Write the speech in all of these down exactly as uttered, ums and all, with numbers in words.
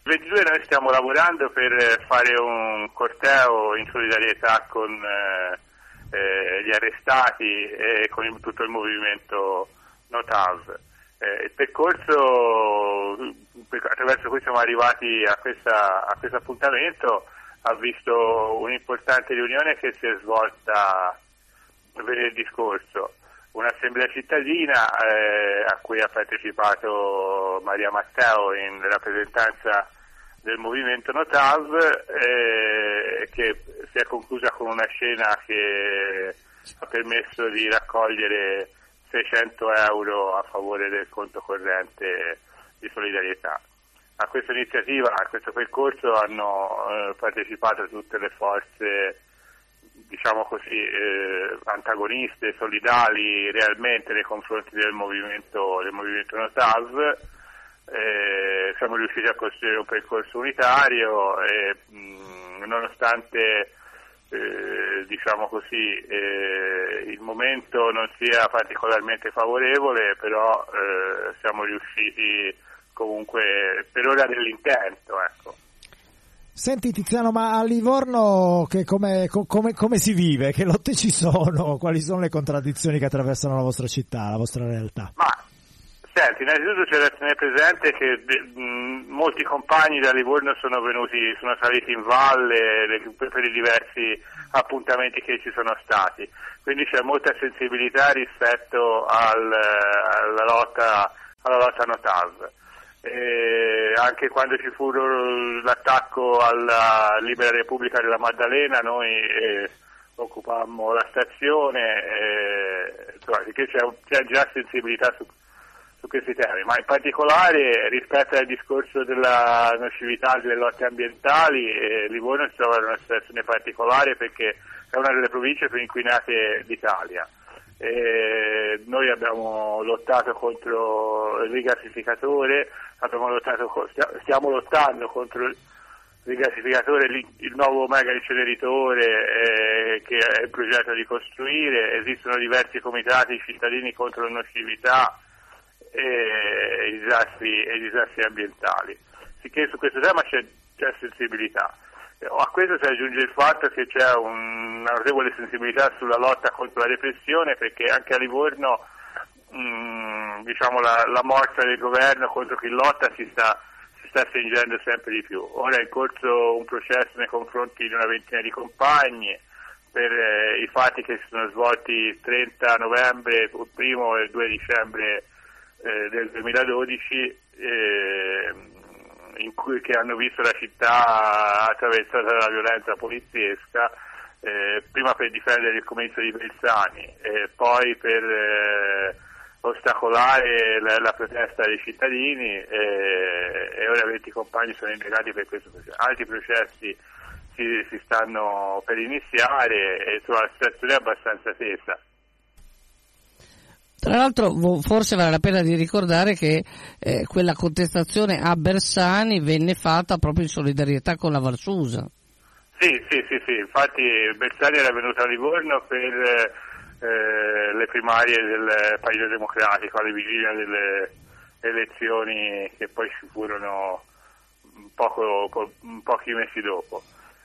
ventidue noi stiamo lavorando per fare un corteo in solidarietà con eh, eh, gli arrestati e con il, tutto il movimento Notav. Eh, il percorso attraverso cui siamo arrivati a, questa, a questo appuntamento ha visto un'importante riunione che si è svolta venerdì scorso, un'assemblea cittadina eh, a cui ha partecipato Maria Matteo in rappresentanza del movimento Notav, eh, che si è conclusa con una scena che ha permesso di raccogliere seicento euro a favore del conto corrente di solidarietà. A questa iniziativa, a questo percorso hanno eh, partecipato tutte le forze, diciamo così, eh, antagoniste, solidali realmente nei confronti del movimento, del movimento Notav. Eh, siamo riusciti a costruire un percorso unitario e mh, nonostante eh, diciamo così eh, il momento non sia particolarmente favorevole, però eh, siamo riusciti comunque per ora nell'intento, ecco. Senti Tiziano, ma a Livorno che come, come, come si vive? Che lotte ci sono? Quali sono le contraddizioni che attraversano la vostra città, la vostra realtà? Ma senti, innanzitutto c'è da tenere presente che de, mh, molti compagni da Livorno sono venuti, sono saliti in valle le, per i diversi appuntamenti che ci sono stati, quindi c'è molta sensibilità rispetto al, alla lotta alla lotta Notav. E anche quando ci fu l'attacco alla Libera Repubblica della Maddalena noi eh, occupammo la stazione, eh, insomma, che c'è, c'è già sensibilità su, su questi temi, ma in particolare rispetto al discorso della nocività delle lotte ambientali, eh, Livorno si trova in una situazione particolare perché è una delle province più inquinate d'Italia. Eh, noi abbiamo lottato contro il rigassificatore, abbiamo lottato, stiamo lottando contro il rigassificatore, il nuovo mega inceneritore eh, che è il progetto di costruire. Esistono diversi comitati cittadini contro la nocività e i disastri, e i disastri ambientali. Sicché su questo tema c'è, c'è sensibilità. A questo si aggiunge il fatto che c'è una notevole sensibilità sulla lotta contro la repressione, perché anche a Livorno mh, diciamo la, la morsa del governo contro chi lotta si sta, si sta stringendo sempre di più. Ora è in corso un processo nei confronti di una ventina di compagni per eh, i fatti che si sono svolti il trenta novembre, il primo e il due dicembre eh, del duemiladodici, eh, in cui che hanno visto la città attraversata dalla violenza poliziesca, eh, prima per difendere il comizio di Bersani e poi per eh, ostacolare la, la protesta dei cittadini, eh, e ora venti compagni sono indagati per questo processo. Altri processi si, si stanno per iniziare e insomma, la situazione è abbastanza tesa. Tra l'altro forse vale la pena di ricordare che eh, quella contestazione a Bersani venne fatta proprio in solidarietà con la Valsusa. Sì, sì, sì, sì, infatti Bersani era venuto a Livorno per eh, le primarie del Partito Democratico, alle vigilia delle elezioni che poi ci furono poco, po- pochi mesi dopo.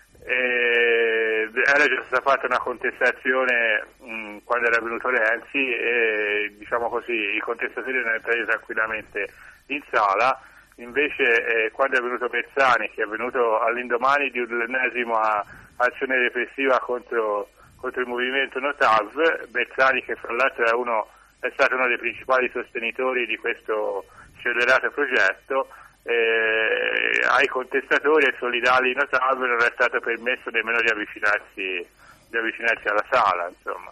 E era già stata fatta una contestazione mh, quando era venuto Renzi e diciamo così i contestatori erano entrati tranquillamente in sala. Invece eh, quando è venuto Bersani, che è venuto all'indomani di un'ennesima azione repressiva contro, contro il movimento Notav, Bersani, che fra l'altro è, uno, è stato uno dei principali sostenitori di questo scellerato progetto, Eh, ai contestatori e solidali Notav non è stato permesso nemmeno di avvicinarsi, di avvicinarsi alla sala, insomma.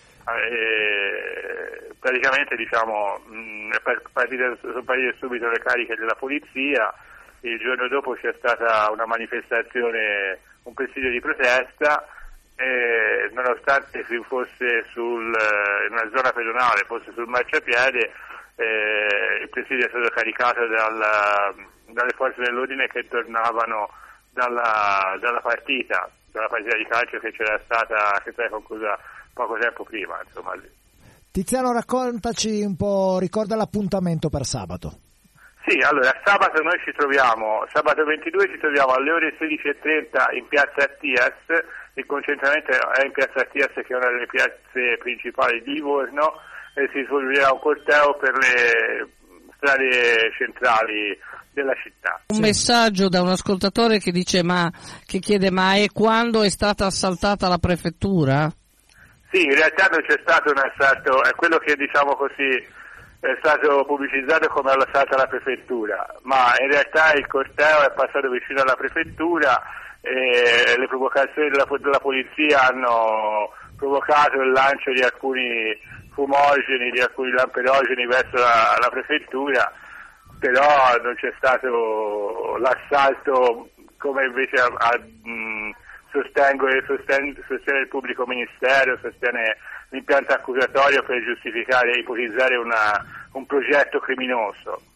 Eh, praticamente diciamo mh, partite, sono partite subito le cariche della polizia. Il giorno dopo c'è stata una manifestazione, un presidio di protesta, e nonostante si fosse sul, in una zona pedonale, fosse sul marciapiede, Eh, il presidio è stato caricato dal, dalle forze dell'ordine che tornavano dalla, dalla partita, dalla partita di calcio che c'era stata, che era conclusa poco tempo prima, insomma. Tiziano, raccontaci un po', ricorda l'appuntamento per sabato. Sì, allora sabato noi ci troviamo, sabato ventidue ci troviamo alle ore sedici e trenta in piazza Artias, il concentramento è in piazza Artias che è una delle piazze principali di Livorno, e si svolgerà un corteo per le strade centrali della città. Un messaggio da un ascoltatore che dice ma che chiede ma e quando è stata assaltata la prefettura? Sì, in realtà non c'è stato un assalto, è quello che diciamo così è stato pubblicizzato come l'assalto alla prefettura, ma in realtà il corteo è passato vicino alla prefettura e le provocazioni della, della polizia hanno provocato il lancio di alcuni fumogeni, di alcuni lamperogeni verso la, la prefettura, però non c'è stato l'assalto come invece a, a, mh, sostengo, sostiene, sostiene il pubblico ministero, sostiene l'impianto accusatorio per giustificare e ipotizzare una, un progetto criminoso.